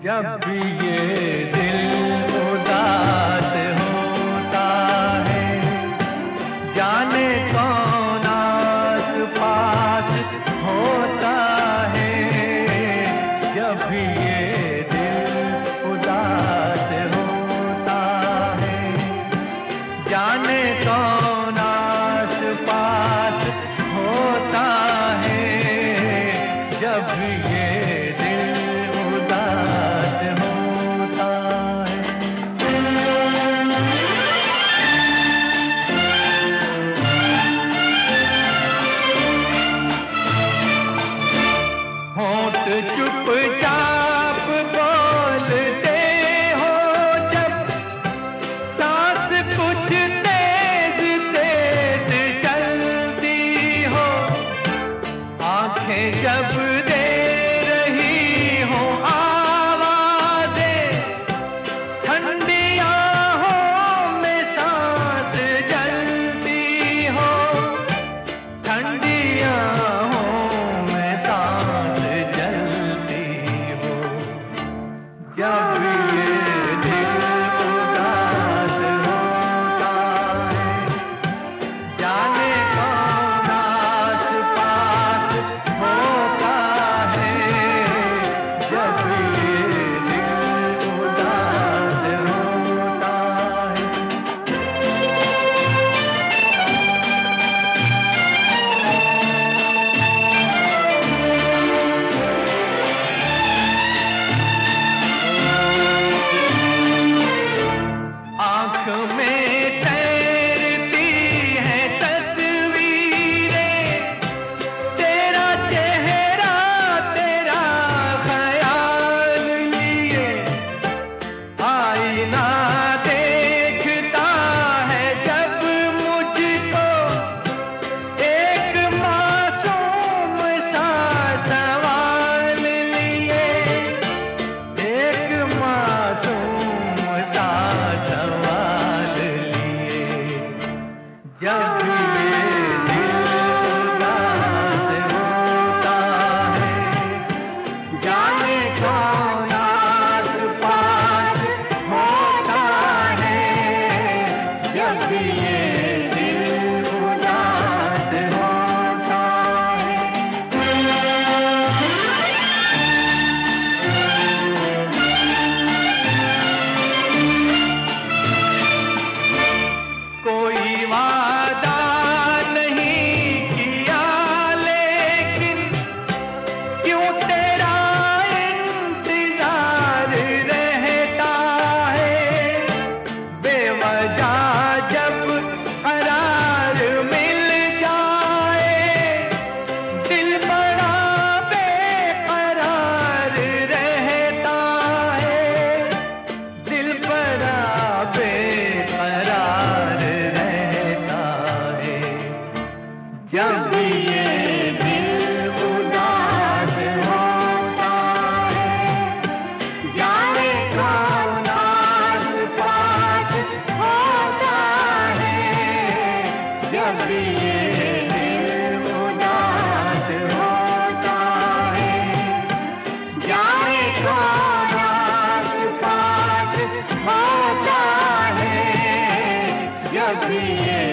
जब भी ये दिल उदास होता है, जाने कौन आस पास होता है। जब भी ये दिल उदास होता है, जाने कौन आस पास होता है। जब भी ये दिल उदास होता है। होंठ चुपचाप बोलते हो जब, सांस कुछ तेज तेज चलती हो। आंखें जब दे रही हो आवाज़ें, ठंडी आहों में सांस जलती हो। ठंडी आहों में सांस जलती हो। जब ये दिल उदास होता है, जाने कौन आस पास होता है। जब ये दिल उदास होता है। आँख में तैरती है तस्वीरें, तेरा चेहरा तेरा ख्याल लिए। आईना देखता है जब मुझको, एक मासूम सा सवाल लिए। एक मासूम सा सवाल लिए। जब ये दिल उदास होता है, जाने कौन आस पास होता है। जब ये दिल उदास होता है। कोई वादा नहीं किया, लेकिन क्यों तेरा इंतजार रहता है। बेवजह जब करार मिल जाए, दिल बड़ा बेकरार रहता है। दिल बड़ा बेकरार रहता है। जब ये दिल उदास होता है, जाने कौन आस पास होता है। जब ये दिल उदास होता है, जाने कौन आस पास होता है। जब ये